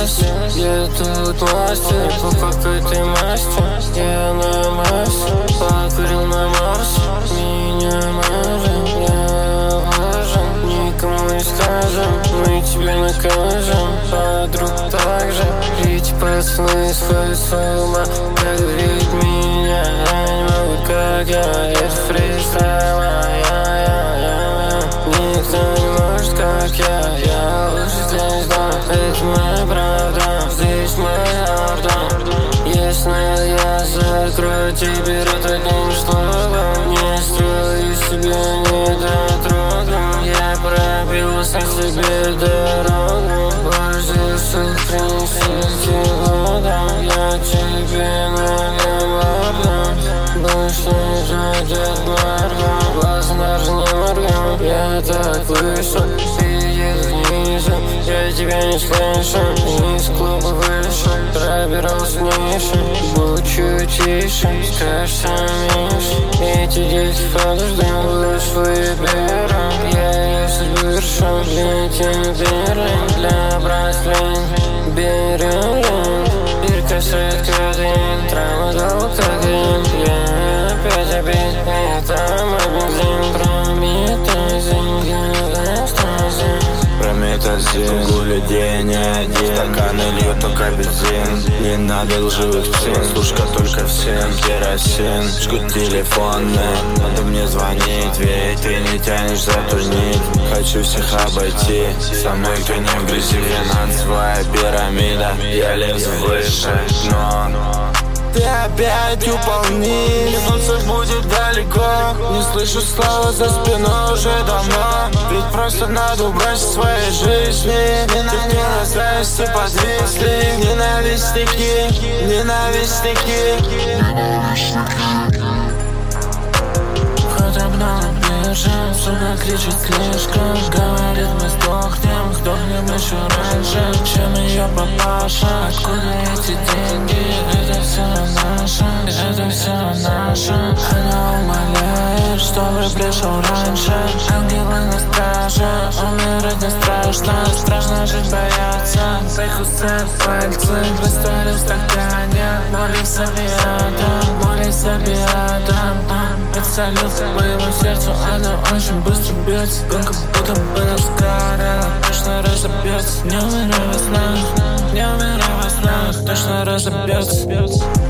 здесь, я тут мастер. По какой-то масти, я на массе. Покурил на Марсе, меня мажем. Я важен, никому не скажем. Мы тебя накажем, подруг также. Эти пацаны сходят с ума, как говорит меня. Они не могут, как я, это фристайл. Никто не может, как я лучше здесь, да. Это моя правда, здесь моя орда. Если я закрою тебе рот одним словом, не строю из тебя недотрогу. Я пробился к себе дорогу, пользуюсь, принесите воду. Я тебе налью морду, больше не ждет марку. Глаза даже не моргают, я так вышел, ты едешь внизу. Я тебя не слышу, из клуба вышел, пробирался ниже. Будь чуть тише, скажешься меньше. Эти дети подождут, лишь выберу. Я если вывершу, летим в Берлин. Для браслин Берлин, перекосает кадин, трамадол кадин. Я опять обид, это мой бензин. Прометазин, я экстазин. Прометазин, гуля день и один. Стаканы льет только бензин. Не надо лживых цен, слушка только всем. Керосин, жгут телефонный. Надо мне звонить, ведь ты не тянешь за ту нить. Хочу всех обойти, со мной кто не в грязи. Финансовая пирамида, я лезу выше, но ты опять упал вниз, вернуться будет далеко. Не слышу слова за спиной уже давно. Ведь просто надо убрать в своей жизни. Ты не разрасти подвисли. Ненавистники, ненавистники. Вход обновлен бежим, сука кричит слишком. Говорит, мы сдохнем, сдохнем еще раньше, чем ее папаша. Откуда эти деньги? Это все наше, это все наше. Она умоляет, чтобы пришел раньше. Ангелы на страже, умирать не страшно. Страшно жить, бояться. Прикусывают пальцы, кристалли в стакане. Молимся биатом, молимся биатом. Это салют моему сердцу, оно очень быстро бьется. Гонка будто бы наскара, точно разобьется. Не умирай во снах, не умирай во снах, точно разобьется.